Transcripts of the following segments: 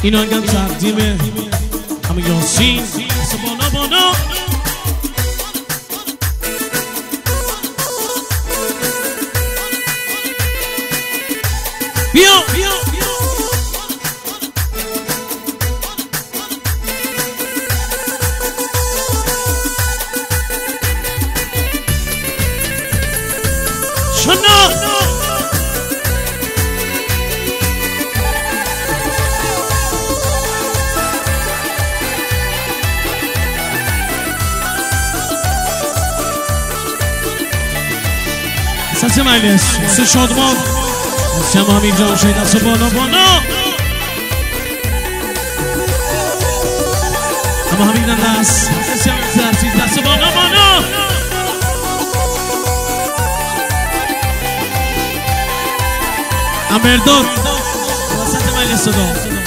این آهنگم تقدیم همه یاسین بانا بانا. بیا شنا سه مجلس سه شادمان سه مامی جان شاید دست بالا بالا اما همین دست دست بالا بالا. امرداد وسط مجلس صدا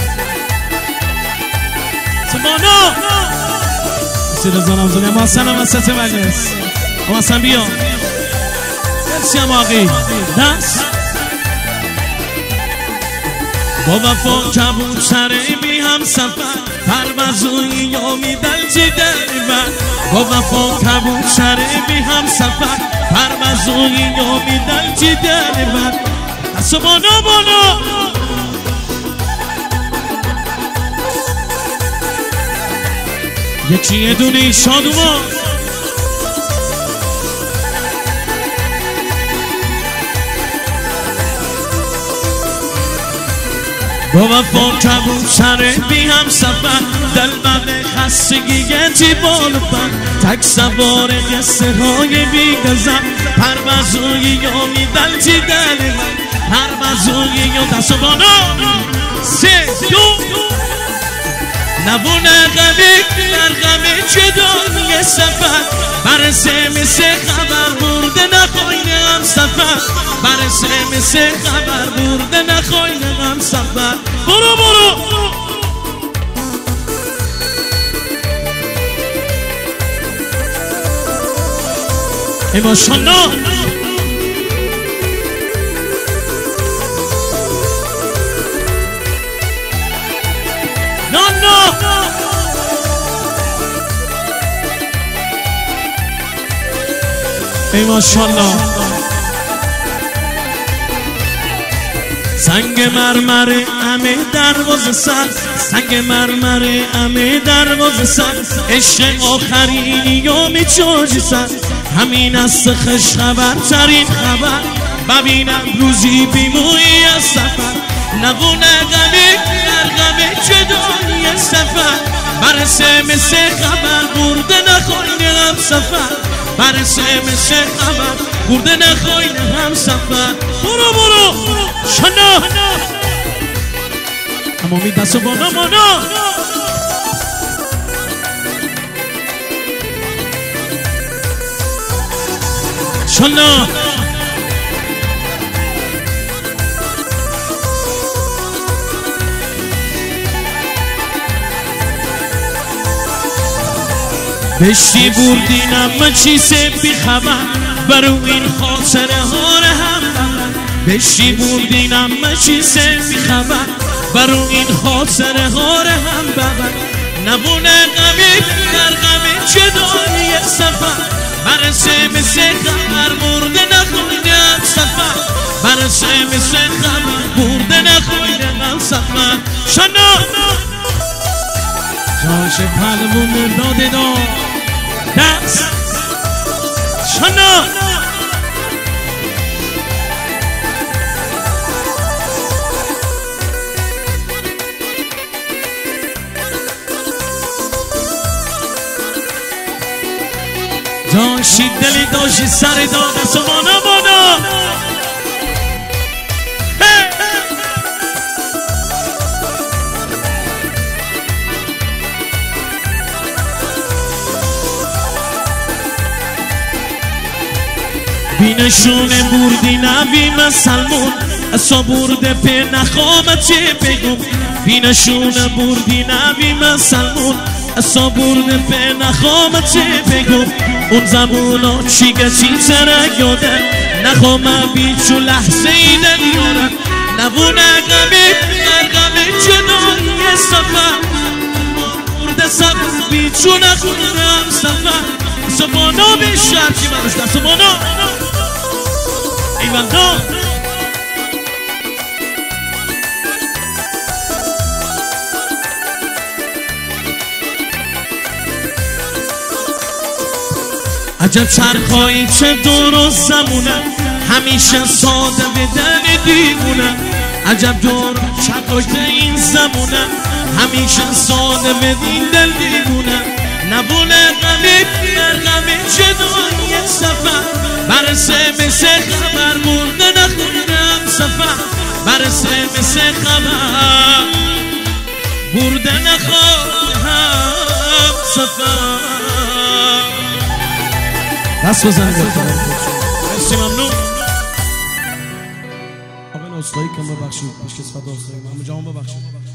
سبانا سیده زنم زنم اما حسن هم وسط مجلس اما حسن بیا مرسی هم آقی دست با وفا کبود سره بی هم سفر پروازوی یامی دل جدر من با وفا کبود سره بی هم سفر پروازوی یامی دل جدر من دست بالا بالا. یکی یه دونه شادوان با وفا کبود سر بی هم سفر دل من خستگی گنجی بالفن تک سوار قصه های بی گذر پروازوی یامی دل چی دل من پروازوی یا دست بالا. سه دو نبونه غمی در غمی جدایی سفر برسه مثل خبر برده نخواهی هم سفر برسه مثل خبر برده نخواهی هم سفر. برو برو ای ماشالله ای ماشالله. سنگ مرمر همه دروازه سر سنگ مرمر همه دروازه سر عشق آخرین یومی چاجی سر همین است خوش خبرترین خبر ببینم روزی بیمویی از سفر نبونه غمی در غمی جدایی سفر برسه مثل خبر برده نخواهی هم سفر برسه مثل خبر برده نخواهی هم سفر. برو برو شنا اما می دست بالا بالا. شنا بشتی بردینم من چیزه بی خبر برو این خاطره ها رو هم بشتی بردینم من چیزه بی خبر برو این خاطره ها رو هم ببر نبونه غمی در غمی جدایی سفر برسه مثل خبر برده نخویدم سفر برسه مثل خبر برده نخویدم سفر. شنا جاش پلمون داده داد دست شنا داشتی دلی داشتی سر داد دست بانا بانا. بینشونه بردی نبیم سلمون اصا برده په نخوامت چه بگم بینشونه بردی نبیم سلمون اصا برده په نخوامت چه بگم اون زمونا چیگه چی سرک یادن نخوامه بیچو لحظه ای دلیارن نبونه غمی در غمی جنایی چون نخونم سفر سبانا به شهر چی منوش در سبانا ایواندا عجب چرخایی چه درست زمونه همیشه ساده به دل دیوونه عجب دور چرخای این زمونه همیشه ساده به دل دیوونه نبونه غمی در غمی جدایی سفر برسه مثل خبر برده نخونم سفر برسه مثل خبر برده نخونم سفر دست بزنید مرسی ممنون آقای نوستایی کم ببخشید پیش کسفت آستایی همه جامون ببخشید